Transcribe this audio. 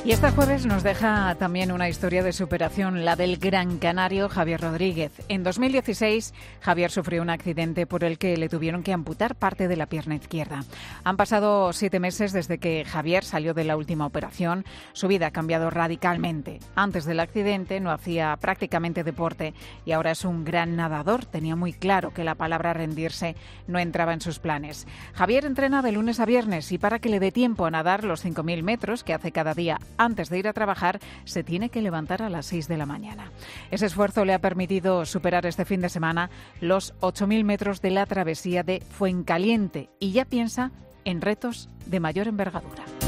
Y este jueves nos deja también una historia de superación, la del gran canario Javier Rodríguez. En 2016, Javier sufrió un accidente por el que le tuvieron que amputar parte de la pierna izquierda. Han pasado 7 meses desde que Javier salió de la última operación. Su vida ha cambiado radicalmente. Antes del accidente no hacía prácticamente deporte y ahora es un gran nadador. Tenía muy claro que la palabra rendirse no entraba en sus planes. Javier entrena de lunes a viernes y para que le dé tiempo a nadar los 5.000 metros que hace cada día antes de ir a trabajar, se tiene que levantar a las 6 de la mañana. Ese esfuerzo le ha permitido superar este fin de semana los 8.000 metros de la travesía de Fuencaliente y ya piensa en retos de mayor envergadura.